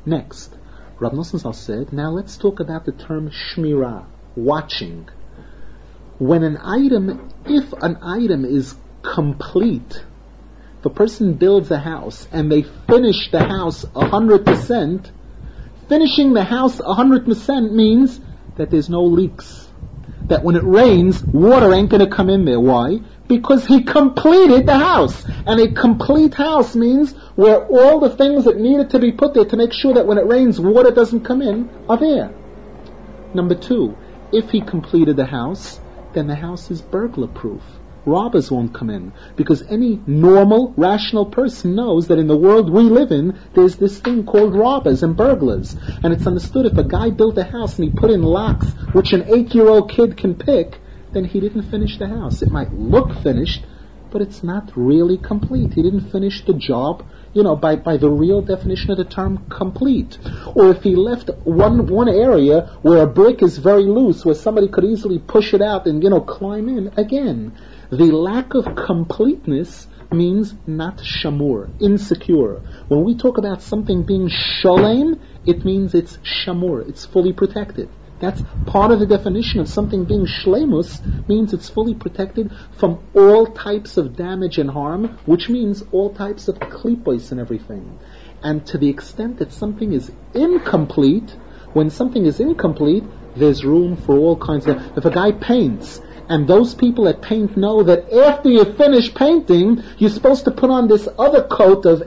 Next, Rav Nosson Zal said, now let's talk about the term shmirah, watching. When if an item is complete, if a person builds a house and they finish the house 100%, finishing the house 100% means that there's no leaks. That when it rains, water ain't going to come in there. Why? Because he completed the house. And a complete house means where all the things that needed to be put there to make sure that when it rains, water doesn't come in, are there. Number two, if he completed the house, then the house is burglar-proof. Robbers won't come in. Because any normal, rational person knows that in the world we live in, there's this thing called robbers and burglars. And it's understood if a guy built a house and he put in locks, which an 8-year-old kid can pick, then he didn't finish the house. It might look finished, but it's not really complete. He didn't finish the job, by the real definition of the term complete. Or if he left one area where a brick is very loose, where somebody could easily push it out and, climb in, again, the lack of completeness means not shamur, insecure. When we talk about something being shalem, it means it's shamur, it's fully protected. That's part of the definition of something being shlemus, means it's fully protected from all types of damage and harm, which means all types of klipos and everything. And to the extent that something is incomplete, when something is incomplete, there's room for all kinds of... If a guy paints, and those people that paint know that after you finish painting, you're supposed to put on this other coat of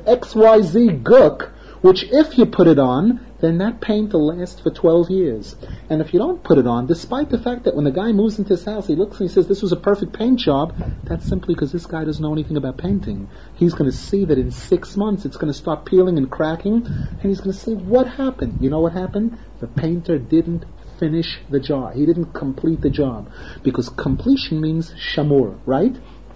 XYZ gook, which if you put it on, then that paint will last for 12 years. And if you don't put it on, despite the fact that when the guy moves into his house, he looks and he says, this was a perfect paint job, that's simply because this guy doesn't know anything about painting. He's going to see that in 6 months it's going to start peeling and cracking, and he's going to say, what happened? You know what happened? The painter didn't finish the job. He didn't complete the job. Because completion means shamur, right?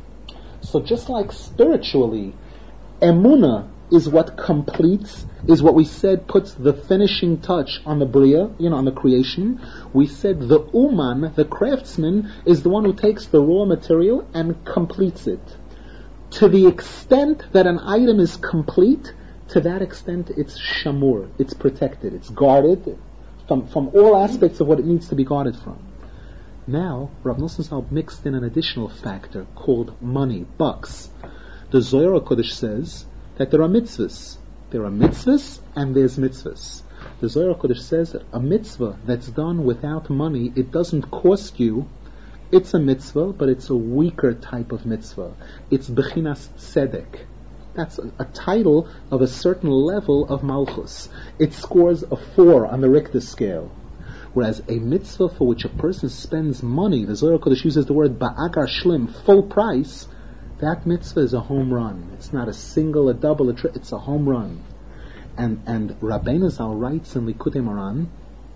So just like spiritually, emunah is what completes, is what we said puts the finishing touch on the bria, on the creation. We said the uman, the craftsman, is the one who takes the raw material and completes it. To the extent that an item is complete, to that extent it's shamur, it's protected, it's guarded from all aspects of what it needs to be guarded from. Now, Rav Nosson Zal mixed in an additional factor called money, bucks. The Zohar HaKodesh says that there are mitzvahs. There are mitzvahs and there's mitzvahs. The Zohar HaKodesh says that a mitzvah that's done without money, it doesn't cost you. It's a mitzvah, but it's a weaker type of mitzvah. It's bechinas tzedek. That's a title of a certain level of malchus. It scores a 4 on the Richter scale. Whereas a mitzvah for which a person spends money, the Zohar HaKodesh uses the word ba'agar shlim, full price, that mitzvah is a home run. It's not a single, a double, it's a home run. And Rabbeinu Zal writes in Likutei Moharan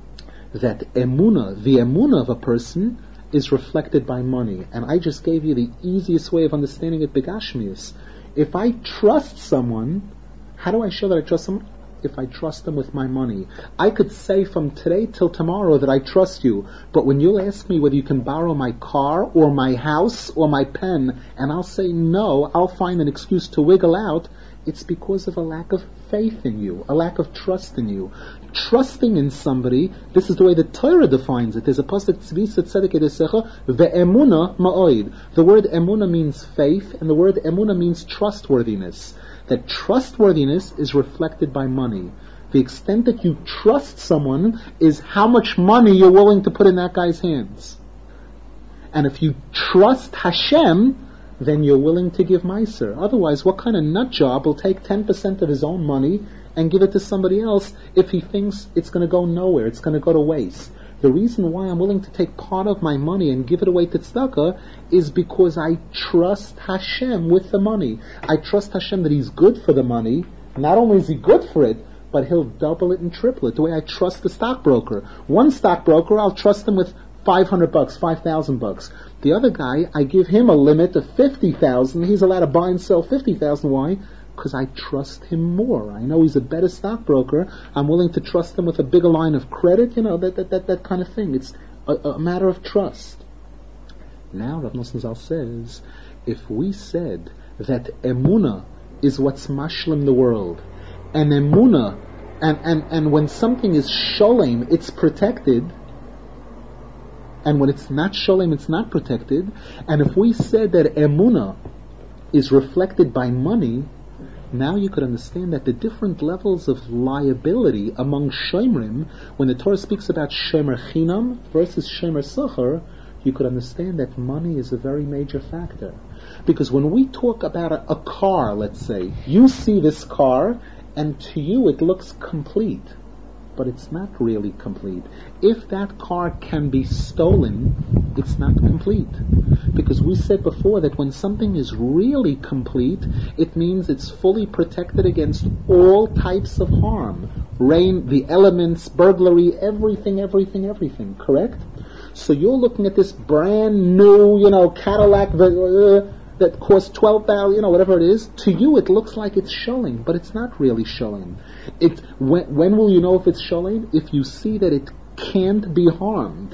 that emunah, the emunah of a person, is reflected by money. And I just gave you the easiest way of understanding it, begashmius. If I trust someone, how do I show that I trust someone? If I trust them with my money. I could say from today till tomorrow that I trust you, but when you'll ask me whether you can borrow my car or my house or my pen, and I'll say no, I'll find an excuse to wiggle out, it's because of a lack of faith in you, a lack of trust in you. Trusting in somebody, this is the way the Torah defines it. There's a pasuk, Tzvisa tzedek edesecha, ve'emuna ma'oid. The word emuna means faith, and the word emuna means trustworthiness. That trustworthiness is reflected by money. The extent that you trust someone is how much money you're willing to put in that guy's hands. And if you trust Hashem, then you're willing to give Meiser. Otherwise, what kind of nut job will take 10% of his own money and give it to somebody else if he thinks it's going to go nowhere, it's going to go to waste? The reason why I'm willing to take part of my money and give it away to tzedakah is because I trust Hashem with the money. I trust Hashem that He's good for the money. Not only is He good for it, but He'll double it and triple it. The way I trust the stockbroker. One stockbroker, I'll trust him with $500, $5,000. The other guy, I give him a limit of $50,000. He's allowed to buy and sell $50,000. Why? Because I trust him more. I know he's a better stockbroker. I'm willing to trust him with a bigger line of credit. That kind of thing. It's a matter of trust. Now Rav Nosson Zal says, if we said that emunah is what's mashlim the world, and emunah And when something is sholem, it's protected. And when it's not sholem, it's not protected. And if we said that emunah is reflected by money, now you could understand that the different levels of liability among shomrim, when the Torah speaks about shomer chinam versus shomer sachar, you could understand that money is a very major factor. Because when we talk about a car, let's say, you see this car, and to you it looks complete. But it's not really complete. If that car can be stolen, it's not complete. Because we said before that when something is really complete, it means it's fully protected against all types of harm. Rain, the elements, burglary, everything, correct? So you're looking at this brand new, Cadillac that costs $12,000, whatever it is. To you it looks like it's showing, but it's not really showing. When will you know if it's showing? If you see that it can't be harmed.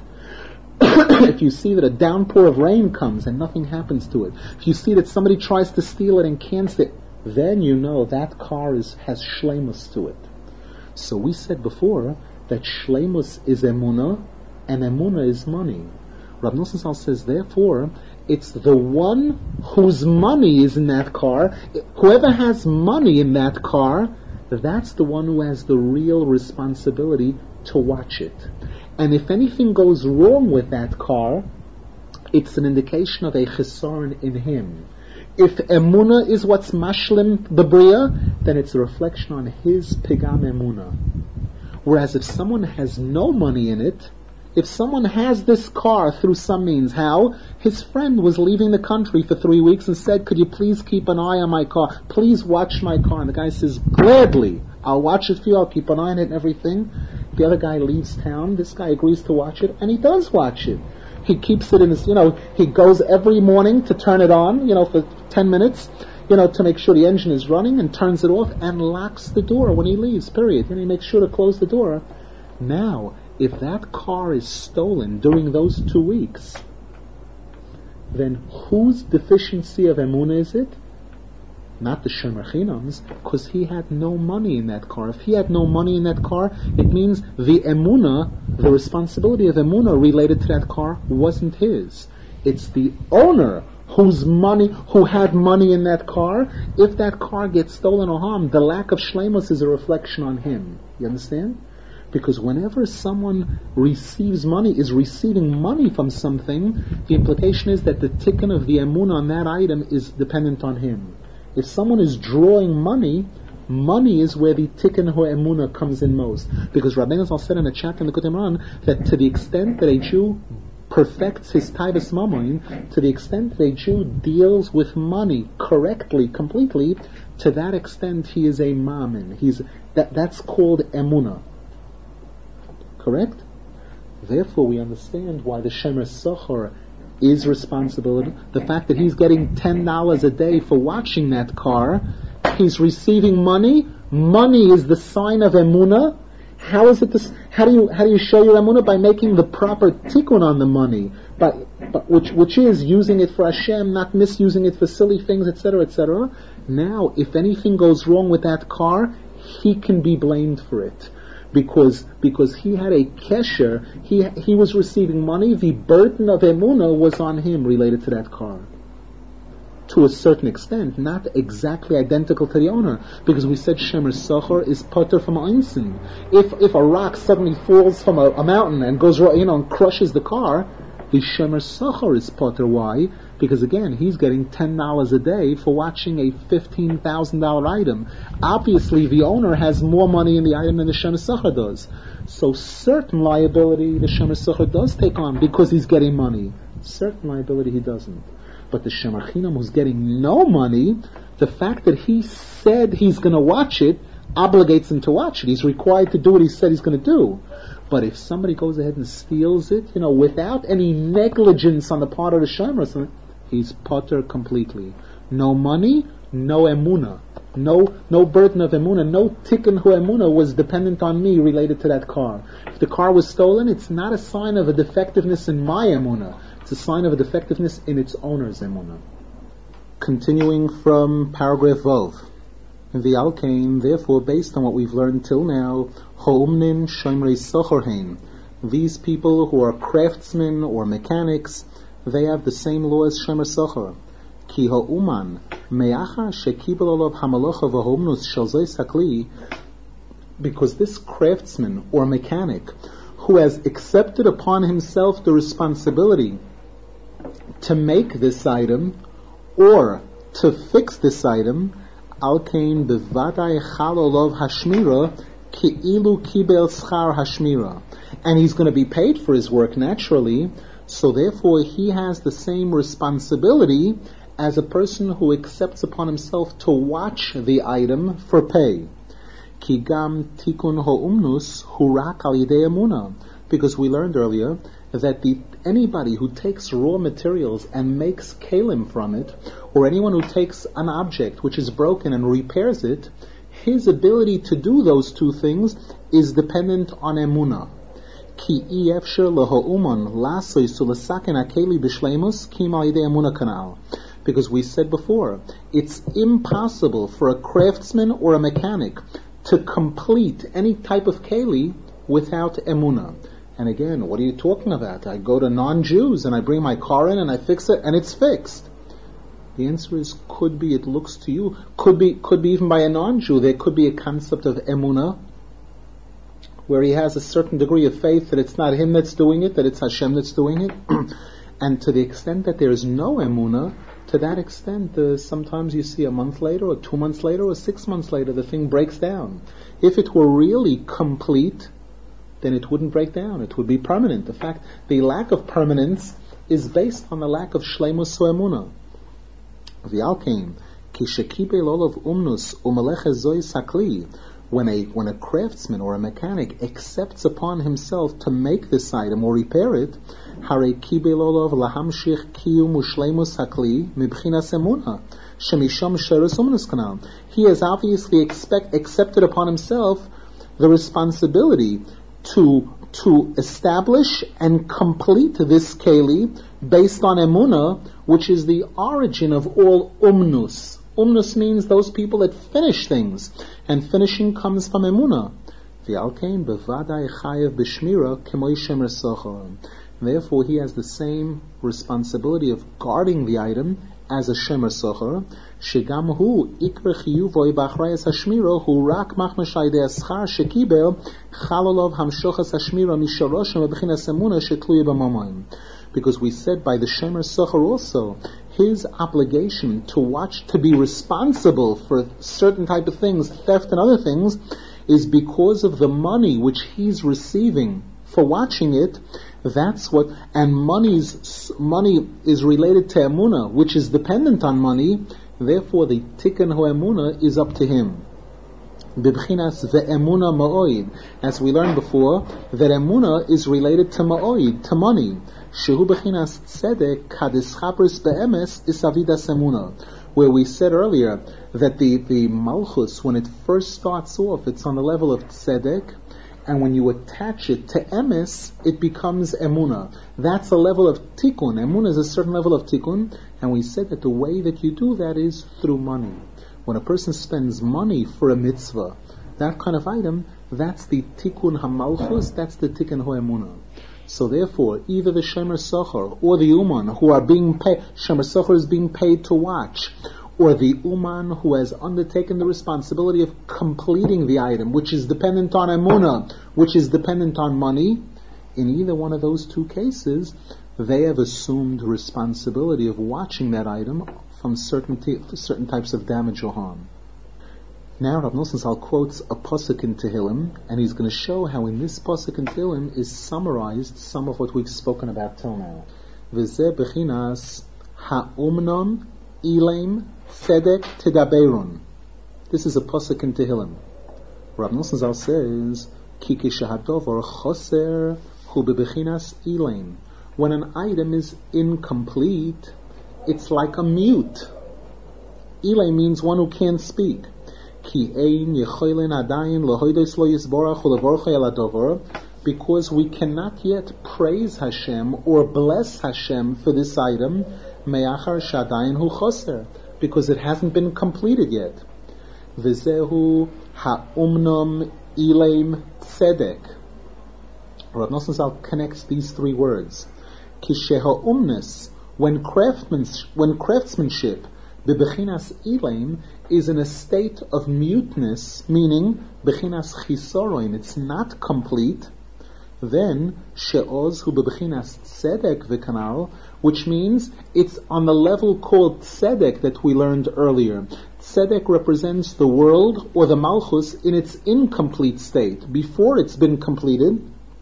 If you see that a downpour of rain comes and nothing happens to it. If you see that somebody tries to steal it and can't steal it, then you know that car has shleimus to it. So we said before that shleimus is emunah and emunah is money. Rav Nosson Zal says, therefore, it's the one whose money is in that car. Whoever has money in that car, that's the one who has the real responsibility to watch it. And if anything goes wrong with that car, it's an indication of a chesaron in him. If emunah is what's mashlim the bria, then it's a reflection on his pigam emunah. Whereas if someone has no money in it, if someone has this car through some means, how? His friend was leaving the country for 3 weeks and said, could you please keep an eye on my car? Please watch my car. And the guy says, gladly, I'll watch it for you, I'll keep an eye on it and everything. The other guy leaves town, this guy agrees to watch it, and he does watch it. He keeps it in his, he goes every morning to turn it on, for 10 minutes, to make sure the engine is running, and turns it off and locks the door when he leaves, period. And he makes sure to close the door. Now, if that car is stolen during those 2 weeks, then whose deficiency of emunah is it? Not the shomer chinam's, because he had no money in that car. If he had no money in that car, it means the emunah, the responsibility of emunah related to that car wasn't his. It's the owner who had money in that car. If that car gets stolen or harmed, the lack of shleimus is a reflection on him. You understand? Because whenever someone receives money, is receiving money from something, the implication is that the tikkun of the emunah on that item is dependent on him. If someone is drawing money, money is where the tikkun ho emunah comes in most. Because Rabbeinu Zal said in a chapter in the Likutei Moharan that to the extent that a Jew perfects his taivas mamoin, to the extent that a Jew deals with money correctly, completely, to that extent he is a mammon. That's called emunah. Correct? Therefore, we understand why the shomer sachar is responsible. The fact that he's getting $10 a day for watching that car, he's receiving money. Money is the sign of emunah. How is it? How do you show your emunah? By making the proper tikkun on the money, which is using it for Hashem, not misusing it for silly things, etc., etc. Now, if anything goes wrong with that car, he can be blamed for it. Because he had a kesher, he was receiving money, the burden of emunah was on him related to that car. To a certain extent, not exactly identical to the owner, because we said shomer sachar is poter from einsin. If a rock suddenly falls from a mountain and goes, and crushes the car, the shomer sachar is poter. Why? Because again, he's getting $10 a day for watching a $15,000 item. Obviously, the owner has more money in the item than the shomer sachar does. So certain liability the shomer sachar does take on because he's getting money. Certain liability he doesn't. But the shomer chinam who's getting no money, the fact that he said he's going to watch it obligates him to watch it. He's required to do what he said he's going to do. But if somebody goes ahead and steals it, without any negligence on the part of the shomer, he's poter completely. No money, no emunah. No burden of emunah, no tikkun hu emunah was dependent on me related to that car. If the car was stolen, it's not a sign of a defectiveness in my emunah. It's a sign of a defectiveness in its owner's emunah. Continuing from paragraph Vov. The Alkain, therefore, based on what we've learned till now, Ha'umnin Shomrei Sochorhein, these people who are craftsmen or mechanics, they have the same law as Shomer Sochor. Ki ha'uman me'achar shekibel olav hamalocha v'ha'umnus shel zoi sakli, because this craftsman or mechanic who has accepted upon himself the responsibility to make this item or to fix this item, Alkein bevadai chal olav hashmira ki'ilu kibel schar hashmira, and he's going to be paid for his work naturally, so therefore he has the same responsibility as a person who accepts upon himself to watch the item for pay. Ki gam tikun ha'umnus hurak al yidei emuna, because we learned earlier that anybody who takes raw materials and makes kalim from it, or anyone who takes an object which is broken and repairs it, his ability to do those two things is dependent on emunah. Ki efshar laha'uman lasoy sulasaken akeli b'shleimus kim al yidei emunah kanal. Because we said before, it's impossible for a craftsman or a mechanic to complete any type of keli without emunah. And again, what are you talking about? I go to non-Jews and I bring my car in and I fix it and it's fixed. The answer is, could be, it looks to you, could be even by a non-Jew, there could be a concept of emunah, where he has a certain degree of faith that it's not him that's doing it, that it's Hashem that's doing it. And to the extent that there is no emunah, to that extent, sometimes you see a month later, or 2 months later, or 6 months later, the thing breaks down. If it were really complete, then it wouldn't break down. It would be permanent. In fact, the lack of permanence is based on the lack of shleimus emunah. V'alkein ki shekibel olav umnus u'meleches zoi sakli. When a craftsman or a mechanic accepts upon himself to make this item or repair it, harei kibel olav lahamshich kiyum u'shleimus hakli mibchinas emunah shemisham sheres umnus kanal. He has obviously accepted upon himself the responsibility to establish and complete this keli based on emunah, which is the origin of all umnus. Umnus means those people that finish things, and finishing comes from emunah. V'alkein bevadai chayev b'shmira k'moi shemer sochor. Therefore, he has the same responsibility of guarding the item as a shemer sochor. Shegam hu ikra chiyuvoi b'achrayas hashmira hu rak machmash aydei aschar shekibel chalolov hamshochas hashmira misharoshem b'chinas emunah shetluye b'mamayim. Because we said by the shemer sochor also, his obligation to watch, to be responsible for certain type of things, theft and other things, is because of the money which he's receiving for watching it. That's what, and money is related to emunah, which is dependent on money. Therefore, the tikkun ho'emunah is up to him. Bibchinas ve'emunah ma'oid, as we learned before, that emunah is related to ma'oid, to money. Shehu b'chinas tzedek kadischabris be'emes isavidas emunah, where we said earlier that the malchus, when it first starts off, it's on the level of tzedek, and when you attach it to emes, it becomes emunah. That's a level of tikkun. Emunah is a certain level of tikkun, and we said that the way that you do that is through money. When a person spends money for a mitzvah, that kind of item, that's the tikkun hamalchus, that's the tikkun ho'emunah. So therefore, either the shemer sochor or the uman who are being paid, shemer sochor is being paid to watch, or the uman who has undertaken the responsibility of completing the item, which is dependent on emunah, which is dependent on money, in either one of those two cases, they have assumed responsibility of watching that item from certain types of damage or harm. Now Rav Nosson Zal quotes a pasuk in Tehillim, and he's going to show how in this pasuk in Tehillim is summarized some of what we've spoken about till now. V'zeh bechinas ha'umnon ilaim tzedek tedaberun. This is a pasuk in Tehillim. Rav Nosson Zal says, Ki kishahadovar choser hu bebechinas ilaim. When an item is incomplete, it's like a mute. Ilay means one who can't speak. Because we cannot yet praise Hashem or bless Hashem for this item, because it hasn't been completed yet. V'zehu ha'umnam ileim tzedek. Rav Nosson Zal connects these three words. Kisheha'umnes, when craftsmanship, bebechinas ileim, is in a state of muteness, meaning bechinas chisoroin, it's not complete, then she'oz hu bebechinas tzedek v'kanal, which means it's on the level called tzedek that we learned earlier. Tzedek represents the world or the malchus in its incomplete state, before it's been completed.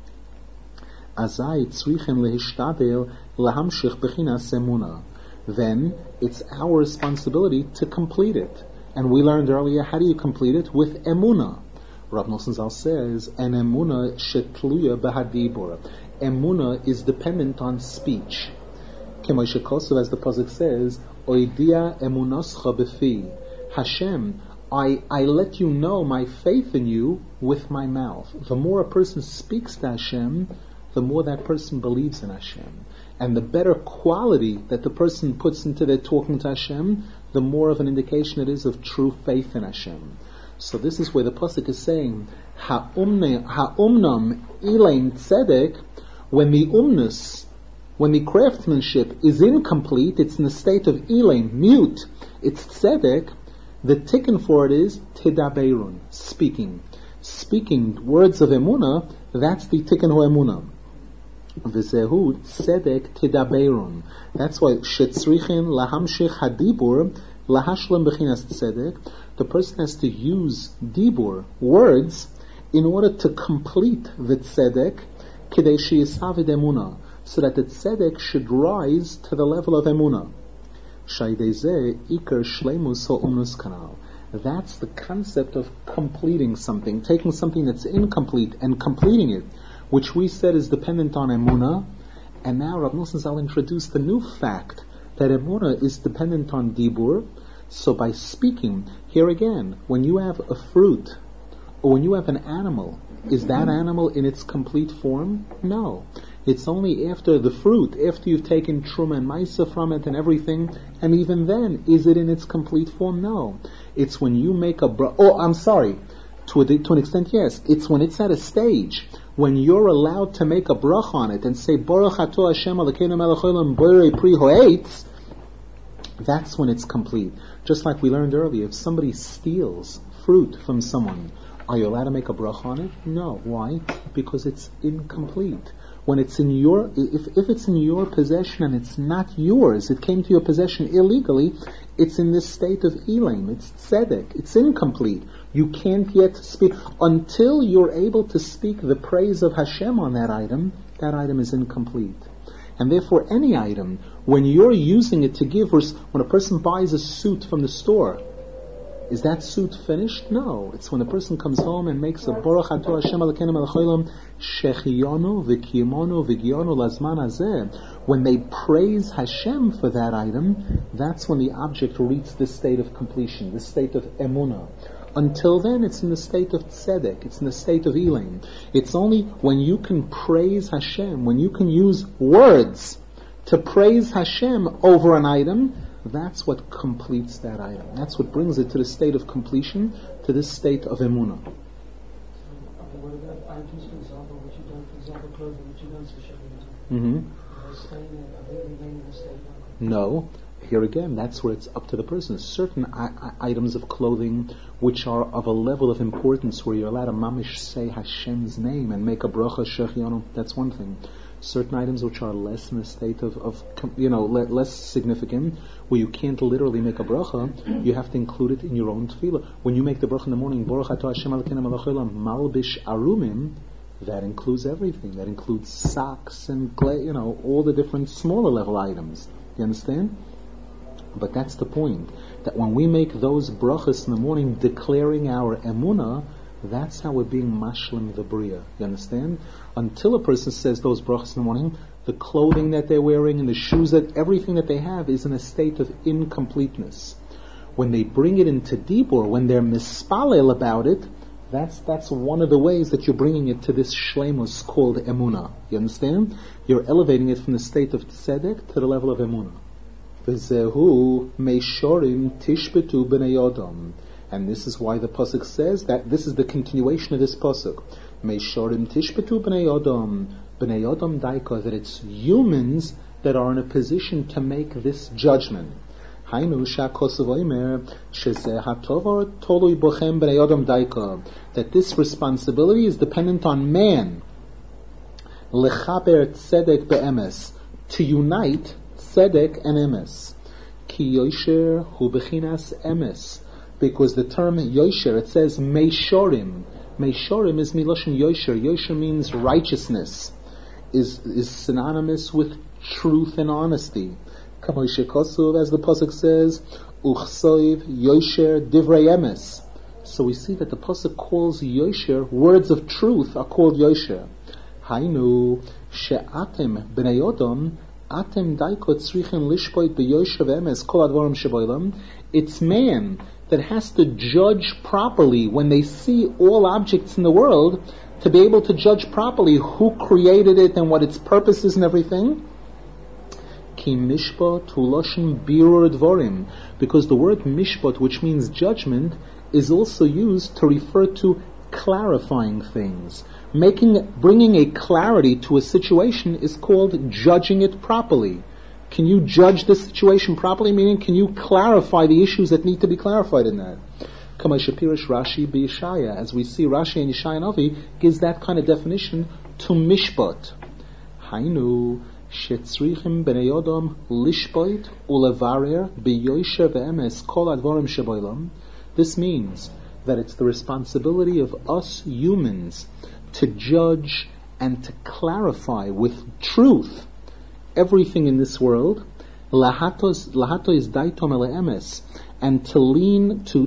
Azai tzrichem lehishtadel lahamshich bechinas emuna. Then it's our responsibility to complete it. And we learned earlier, how do you complete it? With emuna. Rav Nosson Zal says, an emuna shetluya behadibur. Emuna is dependent on speech. K'moshe Kosev, as the pasuk says, oidia emunascha befi. Hashem, I let you know my faith in you with my mouth. The more a person speaks to Hashem, the more that person believes in Hashem. And the better quality that the person puts into their talking to Hashem, the more of an indication it is of true faith in Hashem. So this is where the pasuk is saying, ha'umnam ilein tzedek, when the umnus, when the craftsmanship is incomplete, it's in the state of ilein, mute, it's tzedek, the tikkun for it is tidaberun, speaking. Speaking words of emuna, that's the tikkun ho emuna. V'zehu tzedek tidaberun. That's why shetzrichin lahamshich hadibur lahashlam bechinas tzedek. The person has to use dibur, words, in order to complete the tzedek, kidei sheyisavid emuna, so that the tzedek should rise to the level of emuna. Shaydezeh ikar shleimus ha'umnus kanal. That's the concept of completing something, taking something that's incomplete and completing it, which we said is dependent on emuna. And now Rav Nosson Zal introduced the new fact that emuna is dependent on dibur. So by speaking, here again, when you have a fruit, or when you have an animal, is that animal in its complete form? No. It's only after the fruit, after you've taken truma and maisa from it and everything, and even then, is it in its complete form? No. It's when you make a to an extent, yes. It's when it's at a stage when you're allowed to make a brach on it and say, Baruch Ato Hashem Elokeinu melech haolam borei pri ha'etz, that's when it's complete. Just like we learned earlier, if somebody steals fruit from someone, are you allowed to make a brach on it? No. Why? Because it's incomplete. When it's in your, if it's in your possession and it's not yours, it came to your possession illegally, it's in this state of elam, it's tzedek, it's incomplete. You can't yet speak, until you're able to speak the praise of Hashem on that item is incomplete. And therefore any item, when you're using it to give, when a person buys a suit from the store, is that suit finished? No. It's when a person comes home and makes a Baruch Ato Hashem Elokeinu melech haolam shechiyonu v'kiyomonu v'giyonu lazman hazeh. When they praise Hashem for that item, that's when the object reaches this state of completion, this state of emunah. Until then, it's in the state of tzedek, it's in the state of elam. It's only when you can praise Hashem, when you can use words to praise Hashem over an item, that's what completes that item. That's what brings it to the state of completion, to this state of emunah. What about items, for example, which you don't, for example, clothing, which you don't switch up into? Are they remain in a state of... No. Here again, that's where it's up to the person. Certain items of clothing which are of a level of importance where you're allowed to mamish say Hashem's name and make a bracha shechianu, that's one thing. Certain items which are less in a state of less significant, where you can't literally make a bracha, you have to include it in your own tefillah. When you make the bracha in the morning, Baruch Ato Hashem Elokeinu melech haolam malbish arumim, that includes everything. That includes socks and all the different smaller level items. You understand? But that's the point. That when we make those brachas in the morning, declaring our emunah, that's how we're being mashlim the bria. You understand? Until a person says those brachas in the morning, the clothing that they're wearing and the shoes, that everything that they have is in a state of incompleteness. When they bring it into dibur, when they're mispalel about it, that's one of the ways that you're bringing it to this shleimus called emunah. You understand? You're elevating it from the state of tzedek to the level of emunah. V'zehu meishorim tishbetu b'nei Adam. And this is why the pasuk says that this is the continuation of this pasuk. Meishorim tishbetu b'nei Adam daika, that it's humans that are in a position to make this judgment. Hainu sha'kosav oimer shezeh hatovar tolui bochem b'nei Adam daika, that this responsibility is dependent on man. Lechaber tzedek be'emes, to unite tzedek and emes. Ki yosher hu bechinas emes, because the term yosher, it says meishorim. Meishorim is miloshin yosher. Yosher means righteousness, is synonymous with truth and honesty. Kamoshe Kosuv, as the pasuk says, uchsoiv yosher divrei emes. So we see that the pasuk calls yosher, words of truth are called yosher. Hainu she'atem b'nei Adam atem daikot tzrichen lishpoit b'yosher v'emes kol advarim sheboilam. It's man that has to judge properly when they see all objects in the world, to be able to judge properly who created it and what its purpose is and everything. Ki mishpat huloshin birur dvorim, because the word mishpat, which means judgment, is also used to refer to clarifying things. Bringing a clarity to a situation is called judging it properly. Can you judge the situation properly? Meaning, can you clarify the issues that need to be clarified in that? Kama Shapirish Rashi b'Yeshaya, as we see Rashi and Yeshaya Navi gives that kind of definition to mishpat. Hainu shetzrichim b'nei Adam lishpat ulevarer b'yosher v'emes kol advarim sheboilam. This means that it's the responsibility of us humans to judge and to clarify with truth everything in this world, lahato is daitom ele emes, and to lean to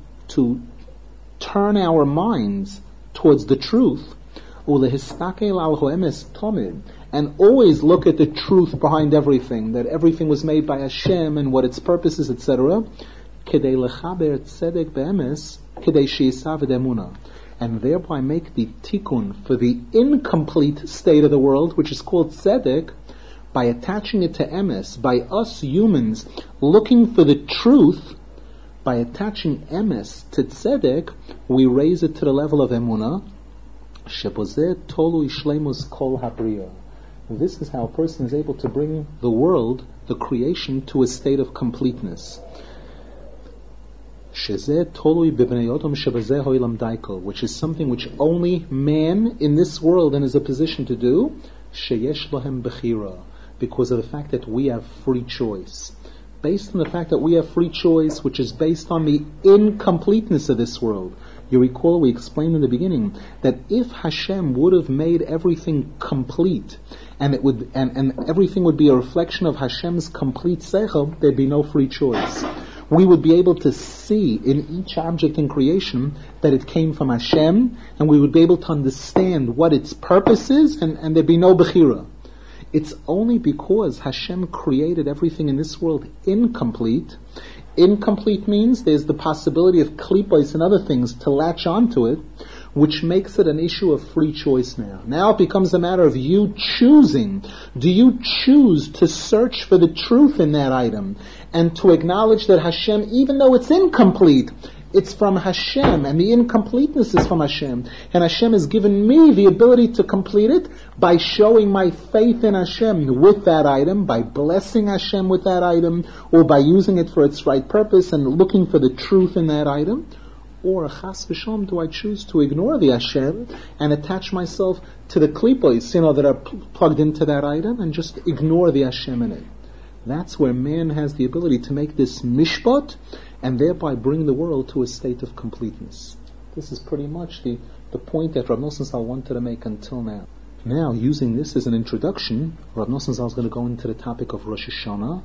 turn our minds towards the truth, ulehistakel al hoemes tomid, and always look at the truth behind everything, that everything was made by Hashem and what its purpose is, etc. Kedei lechaber tzedek beemes, kedei sheyisav edemuna, and thereby make the tikkun for the incomplete state of the world, which is called tzedek, by attaching it to emes, by us humans looking for the truth, by attaching emes to tzedek, we raise it to the level of emunah. Shebozeh tolu ishleimus kol habriya. This is how a person is able to bring the world, the creation, to a state of completeness. Which is something which only man in this world is in a position to do, because of the fact that we have free choice. Based on the fact that we have free choice, which is based on the incompleteness of this world. You recall we explained in the beginning that if Hashem would have made everything complete, and it would and everything would be a reflection of Hashem's complete seichel, there'd be no free choice. We would be able to see in each object in creation that it came from Hashem, and we would be able to understand what its purpose is, and there'd be no bechira. It's only because Hashem created everything in this world incomplete. Incomplete means there's the possibility of klipos and other things to latch onto it, which makes it an issue of free choice now. Now it becomes a matter of you choosing. Do you choose to search for the truth in that item and to acknowledge that Hashem, even though it's incomplete, it's from Hashem, and the incompleteness is from Hashem, and Hashem has given me the ability to complete it by showing my faith in Hashem with that item, by blessing Hashem with that item, or by using it for its right purpose and looking for the truth in that item? Or, chas v'shalom, do I choose to ignore the Hashem and attach myself to the klipos, that are plugged into that item, and just ignore the Hashem in it? That's where man has the ability to make this mishpat, and thereby bring the world to a state of completeness. This is pretty much the point that Rav Nosson Zal wanted to make until now. Now, using this as an introduction, Rav Nosson Zal is going to go into the topic of Rosh Hashanah,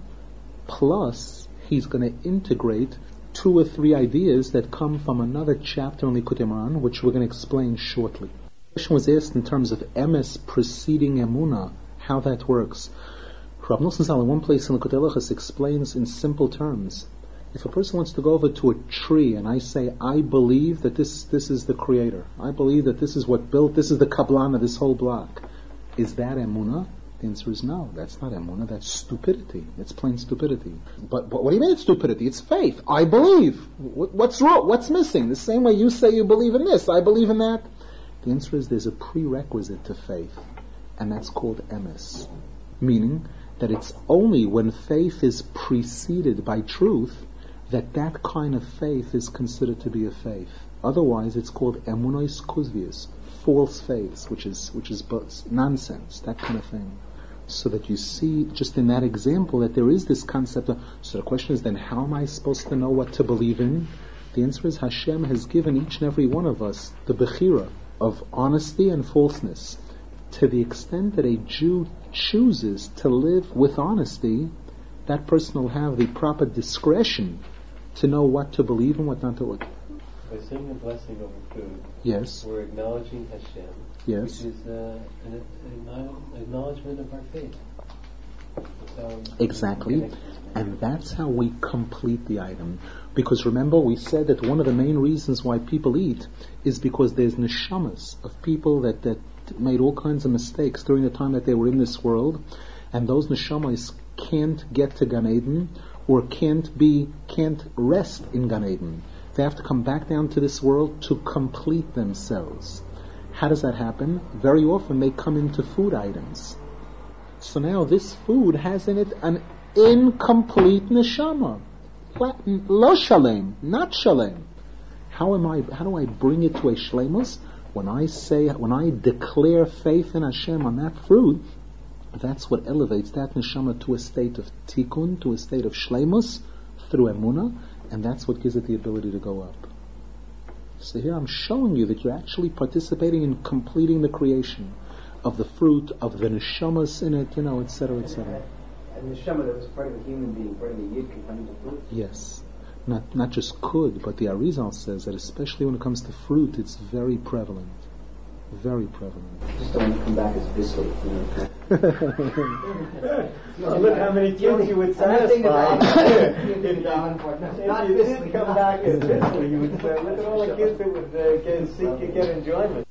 plus he's going to integrate 2 or 3 ideas that come from another chapter in Likutei Moharan, which we're going to explain shortly. The question was asked in terms of emes preceding emunah, how that works. Rav Nosson Zal in one place in Likutei Halachos explains in simple terms. If a person wants to go over to a tree and I say, I believe that this is the creator, I believe that this is what built, this is the kabbalah of this whole block, is that emunah? The answer is no, that's not emunah, that's stupidity. It's plain stupidity. But what do you mean it's stupidity? It's faith. I believe. What's wrong? What's missing? The same way you say you believe in this, I believe in that. The answer is there's a prerequisite to faith, and that's called emes. Meaning that it's only when faith is preceded by truth that kind of faith is considered to be a faith. Otherwise, it's called emunos kuzvius, false faiths, which is nonsense, that kind of thing. So that you see, just in that example, that there is this concept of, so the question is then, how am I supposed to know what to believe in? The answer is Hashem has given each and every one of us the bechira of honesty and falseness. To the extent that a Jew chooses to live with honesty, that person will have the proper discretion to know what to believe and what not to believe. By saying the blessing over food, yes, we're acknowledging Hashem, yes, which is an acknowledgement of our faith. Exactly, and that's how we complete the item. Because remember, we said that one of the main reasons why people eat is because there's neshamas of people that made all kinds of mistakes during the time that they were in this world, and those neshamas can't get to Gan Eden or can't rest in Gan Eden. They have to come back down to this world to complete themselves. How does that happen? Very often they come into food items. So now this food has in it an incomplete neshama. Lo shalem, not shalem. How do I bring it to a shlemus? When I declare faith in Hashem on that fruit, that's what elevates that neshama to a state of tikkun, to a state of shlemus, through emunah, and that's what gives it the ability to go up. So here I'm showing you that you're actually participating in completing the creation of the fruit, of the neshamas in it, etc., etc. And neshama that was part of a human being, part of a yid, can come into fruit? Yes. Not just could, but the Arizal says that especially when it comes to fruit, it's very prevalent. Very prevalent. Just don't want to come back as Bissell. Look how many kids you would satisfy. If you didn't come back as Bissell, you would say, look at all the kids that would get enjoyment.